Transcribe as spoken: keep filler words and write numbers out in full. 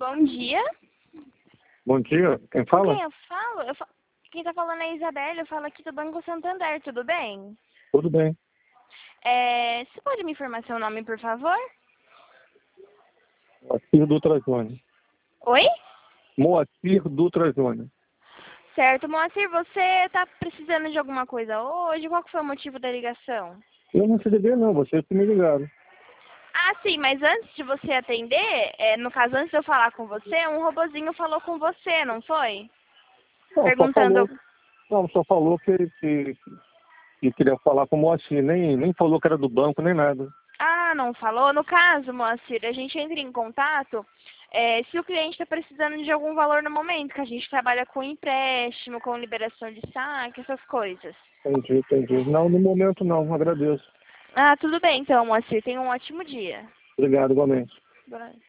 bom dia. Bom dia, quem Com fala? quem eu falo? Eu fa... Quem tá falando é a Isabelle, eu falo aqui do Banco Santander, tudo bem? Tudo bem. É... Você pode me informar seu nome, por favor? Moacir Dutra Júnior. Oi? Moacir Dutra Júnior. Certo, Moacir, você tá precisando de alguma coisa hoje? Qual que foi o motivo da ligação? Eu não recebi não, vocês que me ligaram. Ah, sim, mas antes de você atender, é, no caso, antes de eu falar com você, um robozinho falou com você, não foi? Não, só Perguntando... falou, não, só falou que, que, que queria falar com o Moacir, nem, nem falou que era do banco, nem nada. Ah, não falou? No caso, Moacir, a gente entra em contato é, se o cliente está precisando de algum valor no momento, que a gente trabalha com empréstimo, com liberação de saque, essas coisas. Entendi, entendi. Não, no momento não, agradeço. Ah, tudo bem então, Moacir. Tenha um ótimo dia. Obrigado, igualmente. Boa noite.